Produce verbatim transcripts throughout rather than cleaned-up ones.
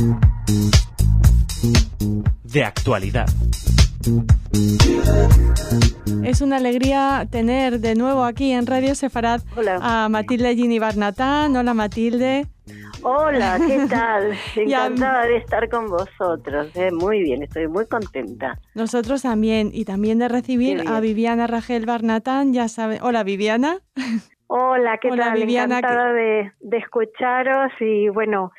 De actualidad. Es una alegría tener de nuevo aquí en Radio Sefarad Hola. a Matilde Gini Barnatán. Hola, Matilde. Hola, ¿qué tal? Ya- Encantada de estar con vosotros. eh, Muy bien, estoy muy contenta. Nosotros también, y también de recibir Qué bien. a Viviana Ragel Barnatán, ya sabe. Hola, Viviana. Hola, ¿qué Hola, tal? Viviana, Encantada de, de escucharos y bueno,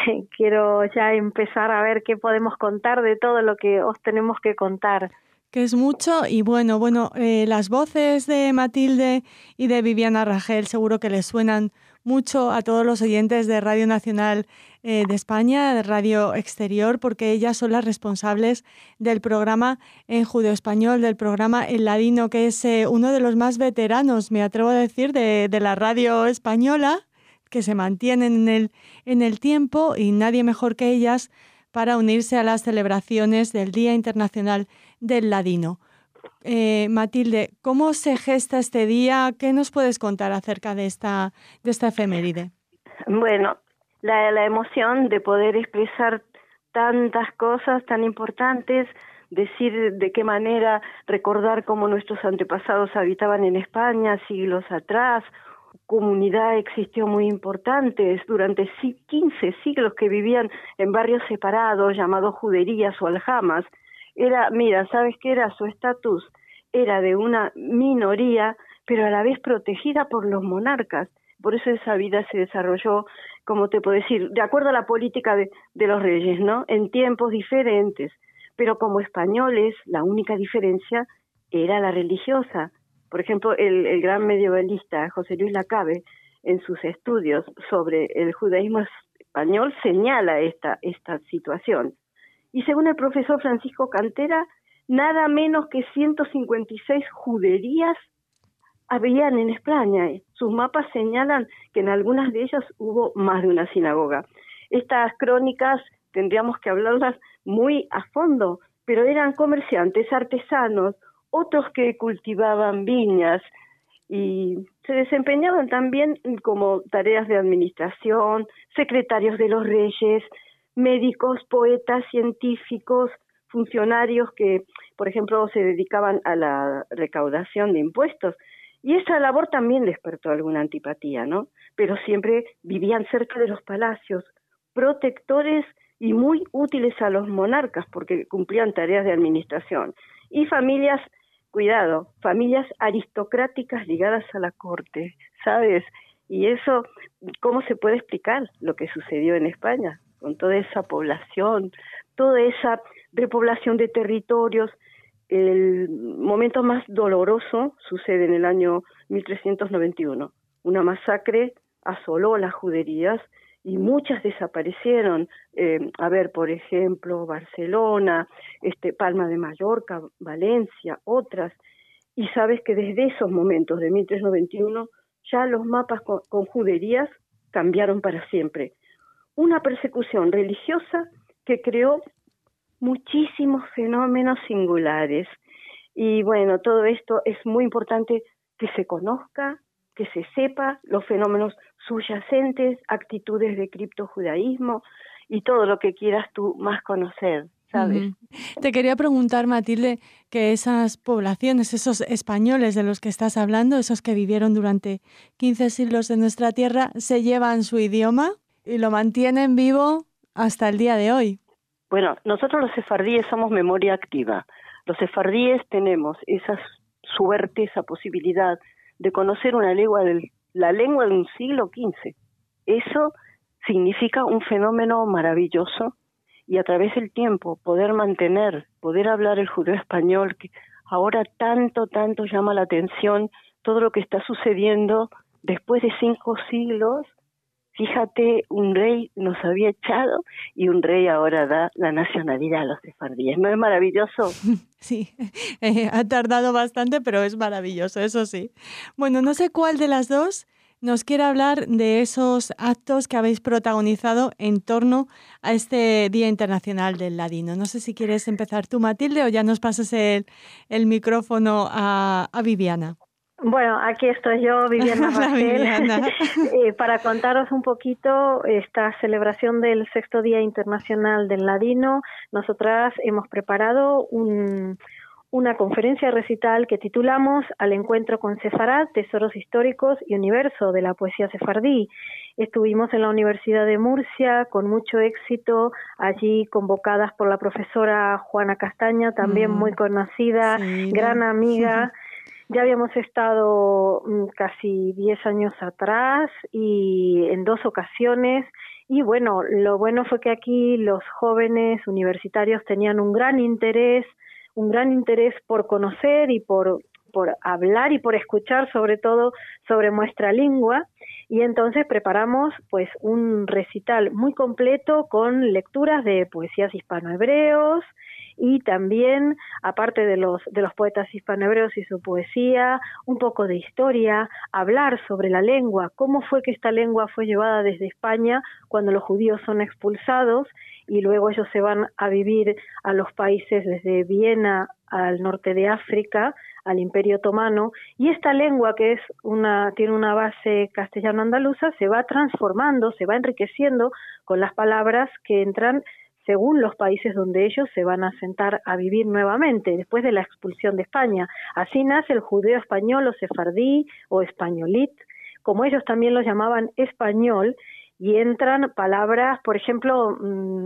quiero ya empezar a ver qué podemos contar de todo lo que os tenemos que contar. Que es mucho, y bueno, bueno, eh, las voces de Matilde y de Viviana Ragel seguro que les suenan mucho a todos los oyentes de Radio Nacional eh, de España, de Radio Exterior, porque ellas son las responsables del programa en judeo-español, del programa El Ladino, que es eh, uno de los más veteranos, me atrevo a decir, de, de la radio española, que se mantienen en el, en el tiempo, y nadie mejor que ellas para unirse a las celebraciones del Día Internacional del Ladino. Eh, Matilde, ¿cómo se gesta este día? ¿Qué nos puedes contar acerca de esta, de esta efeméride? Bueno, la, la emoción de poder expresar tantas cosas tan importantes, decir de qué manera, recordar cómo nuestros antepasados habitaban en España siglos atrás, comunidad existió muy importantes durante si- quince siglos que vivían en barrios separados llamados juderías o aljamas. Era, mira, ¿sabes qué era su estatus? Era de una minoría, pero a la vez protegida por los monarcas. Por eso esa vida se desarrolló, como te puedo decir, de acuerdo a la política de, de los reyes, ¿no? En tiempos diferentes. Pero como españoles, la única diferencia era la religiosa. Por ejemplo, el, el gran medievalista José Luis Lacabe, en sus estudios sobre el judaísmo español, señala esta, esta situación. Y según el profesor Francisco Cantera, nada menos que ciento cincuenta y seis juderías habían en España. Sus mapas señalan que en algunas de ellas hubo más de una sinagoga. Estas crónicas tendríamos que hablarlas muy a fondo, pero eran comerciantes, artesanos, otros que cultivaban viñas y se desempeñaban también como tareas de administración, secretarios de los reyes, médicos, poetas, científicos, funcionarios que, por ejemplo, se dedicaban a la recaudación de impuestos. Y esa labor también despertó alguna antipatía, ¿no? Pero siempre vivían cerca de los palacios, protectores y muy útiles a los monarcas porque cumplían tareas de administración. Y familias, cuidado, familias aristocráticas ligadas a la corte, ¿sabes? Y eso, ¿cómo se puede explicar lo que sucedió en España? Con toda esa población, toda esa repoblación de territorios. El momento más doloroso sucede en el año mil trescientos noventa y uno. Una masacre asoló las juderías y muchas desaparecieron. Eh, a ver, por ejemplo, Barcelona, este, Palma de Mallorca, Valencia, otras. Y sabes que desde esos momentos de mil trescientos noventa y uno ya los mapas con, con juderías cambiaron para siempre. Una persecución religiosa que creó muchísimos fenómenos singulares. Y bueno, todo esto es muy importante que se conozca, que se sepa los fenómenos subyacentes, actitudes de criptojudaísmo y todo lo que quieras tú más conocer, ¿sabes? Uh-huh. Te quería preguntar, Matilde, que esas poblaciones, esos españoles de los que estás hablando, esos que vivieron durante quince siglos en nuestra tierra, ¿se llevan su idioma y lo mantienen vivo hasta el día de hoy? Bueno, nosotros los sefardíes somos memoria activa. Los sefardíes tenemos esa suerte, esa posibilidad de conocer una lengua del, la lengua de un siglo quince. Eso significa un fenómeno maravilloso y a través del tiempo poder mantener, poder hablar el judeo español que ahora tanto, tanto llama la atención todo lo que está sucediendo después de cinco siglos. Fíjate, un rey nos había echado y un rey ahora da la nacionalidad a los sefardíes. ¿No es maravilloso? Sí, eh, ha tardado bastante, pero es maravilloso, eso sí. Bueno, no sé cuál de las dos nos quiere hablar de esos actos que habéis protagonizado en torno a este Día Internacional del Ladino. No sé si quieres empezar tú, Matilde, o ya nos pasas el, el micrófono a, a Viviana. Bueno, aquí estoy yo, Viviana Rangel, eh, para contaros un poquito esta celebración del sexto Día Internacional del Ladino. Nosotras hemos preparado un, una conferencia recital que titulamos Al encuentro con Sefarad, tesoros históricos y universo de la poesía sefardí. Estuvimos en la Universidad de Murcia con mucho éxito, allí convocadas por la profesora Juana Castaña, también mm. muy conocida, sí, gran amiga. Ya habíamos estado casi diez años atrás y en dos ocasiones, y bueno, lo bueno fue que aquí los jóvenes universitarios tenían un gran interés, un gran interés por conocer y por, por hablar y por escuchar sobre todo sobre nuestra lengua, y entonces preparamos pues un recital muy completo con lecturas de poesías hispanohebreos, y también, aparte de los de los poetas hispanohebreos y su poesía, un poco de historia, hablar sobre la lengua, cómo fue que esta lengua fue llevada desde España cuando los judíos son expulsados y luego ellos se van a vivir a los países desde Viena al norte de África, al Imperio Otomano, y esta lengua que es una tiene una base castellano-andaluza se va transformando, se va enriqueciendo con las palabras que entran según los países donde ellos se van a sentar a vivir nuevamente, después de la expulsión de España. Así nace el judeo español o sefardí o españolit, como ellos también lo llamaban español, y entran palabras, por ejemplo,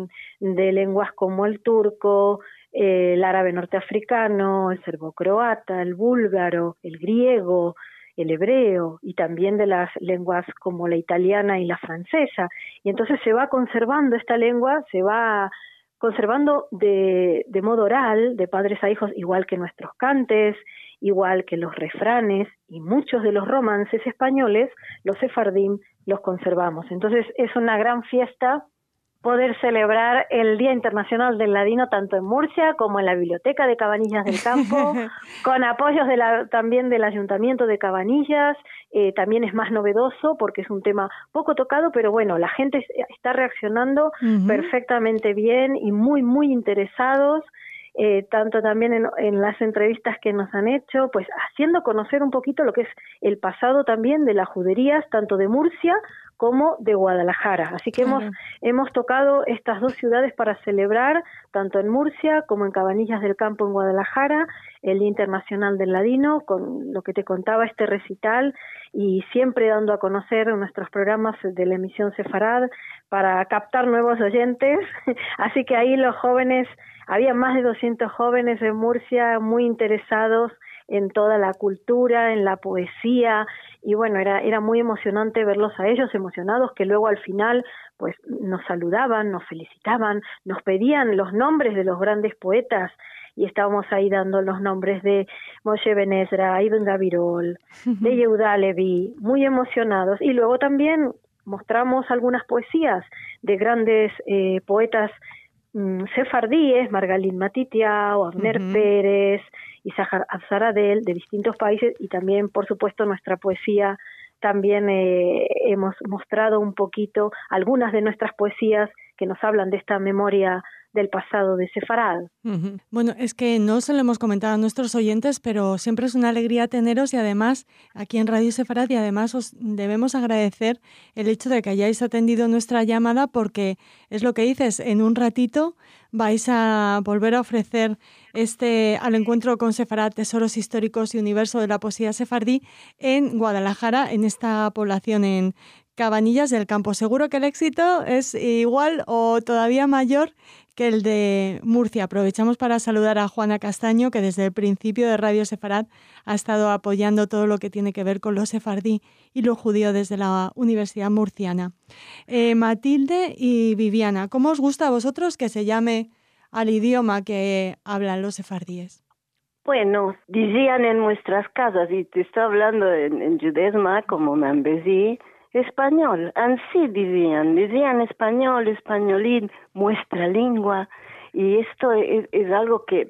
de lenguas como el turco, eh, el árabe norteafricano, el serbo-croata, el búlgaro, el griego, el hebreo, y también de las lenguas como la italiana y la francesa, y entonces se va conservando esta lengua, se va conservando de, de modo oral, de padres a hijos, igual que nuestros cantes, igual que los refranes, y muchos de los romances españoles, los sefardim, los conservamos. Entonces es una gran fiesta poder celebrar el Día Internacional del Ladino tanto en Murcia como en la Biblioteca de Cabanillas del Campo, con apoyos de la, también del Ayuntamiento de Cabanillas. Eh, también es más novedoso porque es un tema poco tocado, pero bueno, la gente está reaccionando uh-huh. perfectamente bien y muy, muy interesados. Eh, tanto también en, en las entrevistas que nos han hecho, pues haciendo conocer un poquito lo que es el pasado también de las juderías, tanto de Murcia como de Guadalajara. Así que claro. hemos hemos tocado estas dos ciudades para celebrar, tanto en Murcia como en Cabanillas del Campo en Guadalajara, el Día Internacional del Ladino, con lo que te contaba este recital, y siempre dando a conocer nuestros programas de la emisión Sefarad para captar nuevos oyentes. Así que ahí los jóvenes, había más de doscientos jóvenes en Murcia muy interesados en toda la cultura, en la poesía, y bueno, era era muy emocionante verlos a ellos emocionados, que luego al final pues nos saludaban, nos felicitaban, nos pedían los nombres de los grandes poetas, y estábamos ahí dando los nombres de Moshe Ben Ezra, Ibn Gabirol, de Yehuda Levi, muy emocionados, y luego también mostramos algunas poesías de grandes eh, poetas mm, sefardíes, Margalín Matitiao, Abner uh-huh. Pérez, Isahar Absaradel, de distintos países, y también, por supuesto, nuestra poesía. También eh, hemos mostrado un poquito algunas de nuestras poesías que nos hablan de esta memoria del pasado de Sefarad. Uh-huh. Bueno, es que no se lo hemos comentado a nuestros oyentes, pero siempre es una alegría teneros, y además aquí en Radio Sefarad, y además os debemos agradecer el hecho de que hayáis atendido nuestra llamada, porque es lo que dices, en un ratito vais a volver a ofrecer este al encuentro con Sefarad, tesoros históricos y universo de la poesía sefardí en Guadalajara, en esta población en Cabanillas del Campo. Seguro que el éxito es igual o todavía mayor que el de Murcia. Aprovechamos para saludar a Juana Castaño, que desde el principio de Radio Sefarad ha estado apoyando todo lo que tiene que ver con lo sefardí y lo judío desde la Universidad Murciana. Eh, Matilde y Viviana, ¿cómo os gusta a vosotros que se llame al idioma que hablan los sefardíes? Bueno, decían en nuestras casas, y te estoy hablando en, en Judesma, como me ambesí, español, así decían, decían español, españolín, nuestra lengua, y esto es, es algo que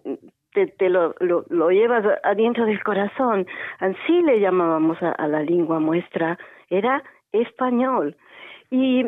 te, te lo, lo, lo llevas adentro del corazón. Así le llamábamos a, a la lengua nuestra, era español, y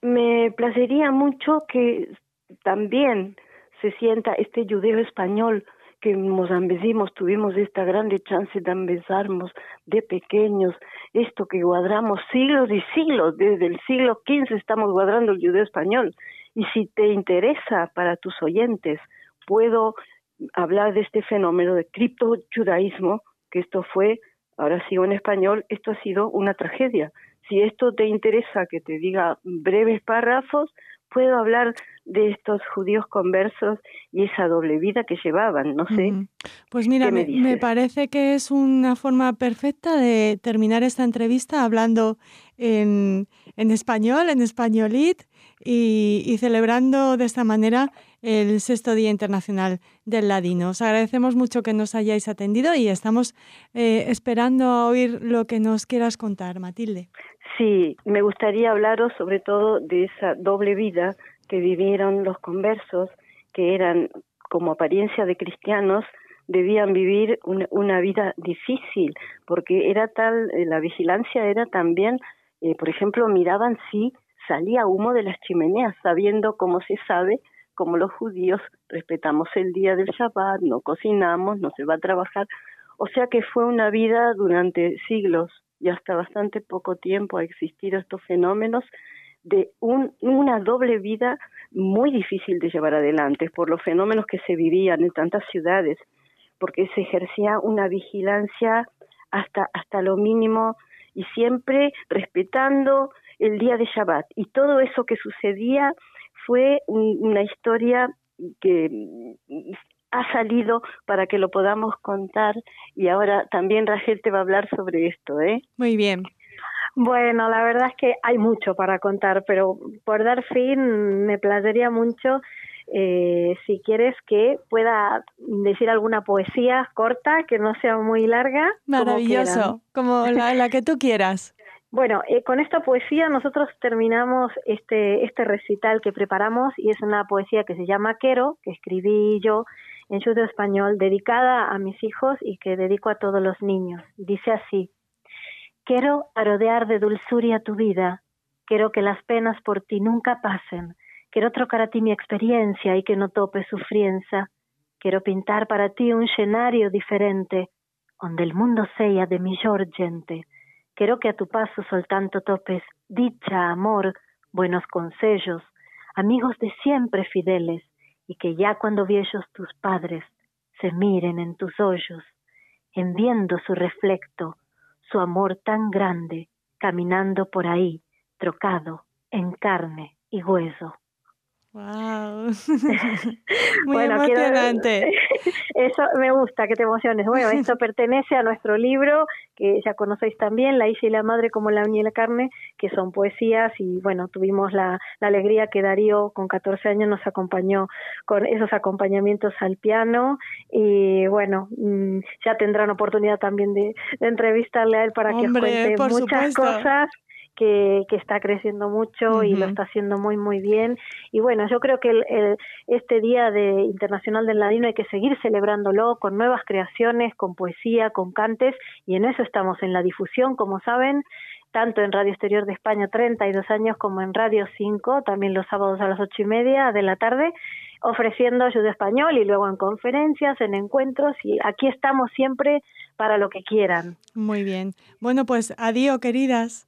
me placería mucho que también se sienta este judeo español que nos ambecimos, tuvimos esta grande chance de ambezarnos de pequeños, esto que guardamos siglos y siglos, desde el siglo quince estamos guardando el judeo español. Y si te interesa para tus oyentes, puedo hablar de este fenómeno de criptojudaísmo, que esto fue, ahora sigo en español, esto ha sido una tragedia. Si esto te interesa que te diga breves párrafos, puedo hablar de estos judíos conversos y esa doble vida que llevaban, no sé. Mm. Pues mira, me, me parece que es una forma perfecta de terminar esta entrevista hablando en, en español, en españolit, y, y celebrando de esta manera el sexto Día Internacional del Ladino. Os agradecemos mucho que nos hayáis atendido y estamos eh, esperando a oír lo que nos quieras contar, Matilde. Sí, me gustaría hablaros sobre todo de esa doble vida que vivieron los conversos, que eran como apariencia de cristianos, debían vivir una, una vida difícil, porque era tal, eh, la vigilancia era también, eh, por ejemplo, miraban si salía humo de las chimeneas, sabiendo, como se sabe, como los judíos respetamos el día del Shabbat, no cocinamos, no se va a trabajar, o sea que fue una vida durante siglos y hasta bastante poco tiempo ha existido estos fenómenos de un, una doble vida muy difícil de llevar adelante por los fenómenos que se vivían en tantas ciudades, porque se ejercía una vigilancia hasta, hasta lo mínimo y siempre respetando el día de Shabbat. Y todo eso que sucedía fue un, una historia que ha salido para que lo podamos contar y ahora también Rachel te va a hablar sobre esto, ¿eh? Muy bien. Bueno, la verdad es que hay mucho para contar, pero por dar fin me placería mucho eh, si quieres que pueda decir alguna poesía corta, que no sea muy larga. Maravilloso, como, como la, la que tú quieras. Bueno, eh, con esta poesía nosotros terminamos este este recital que preparamos y es una poesía que se llama Quero, que escribí yo en judeo español, dedicada a mis hijos y que dedico a todos los niños. Dice así: Quiero rodear de dulzuria tu vida, quiero que las penas por ti nunca pasen, quiero trocar a ti mi experiencia y que no tope sufrienza, quiero pintar para ti un escenario diferente, donde el mundo sea de millor gente. Quiero que a tu paso soltanto topes dicha, amor, buenos consejos, amigos de siempre fideles, y que ya cuando viejos tus padres se miren en tus ojos, en viendo su reflecto, su amor tan grande, caminando por ahí, trocado en carne y hueso. ¡Wow! Muy bueno, emocionante. Quiero, eso me gusta, que te emociones. Bueno, esto pertenece a nuestro libro, que ya conocéis también, La hija y la madre como la uña y la carne, que son poesías y bueno, tuvimos la, la alegría que Darío con catorce años nos acompañó con esos acompañamientos al piano y bueno, ya tendrán oportunidad también de, de entrevistarle a él para Hombre, que os cuente muchas supuesto. cosas. Que, que está creciendo mucho uh-huh. y lo está haciendo muy muy bien y bueno, yo creo que el, el, este Día de Internacional del Ladino hay que seguir celebrándolo con nuevas creaciones, con poesía, con cantes y en eso estamos en la difusión, como saben, tanto en Radio Exterior de España treinta y dos años como en Radio cinco, también los sábados a las ocho y media de la tarde, ofreciendo judeo español y luego en conferencias, en encuentros y aquí estamos siempre para lo que quieran. Muy bien. Bueno, pues adiós, queridas.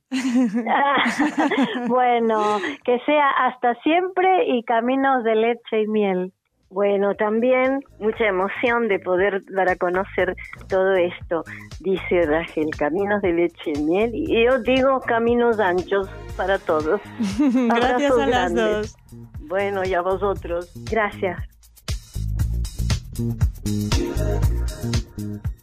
Bueno, que sea hasta siempre y caminos de leche y miel. Bueno, también mucha emoción de poder dar a conocer todo esto, dice Rachel, caminos de leche y miel, y yo digo caminos anchos para todos. Gracias a las grandes. dos. Bueno, y a vosotros. Gracias.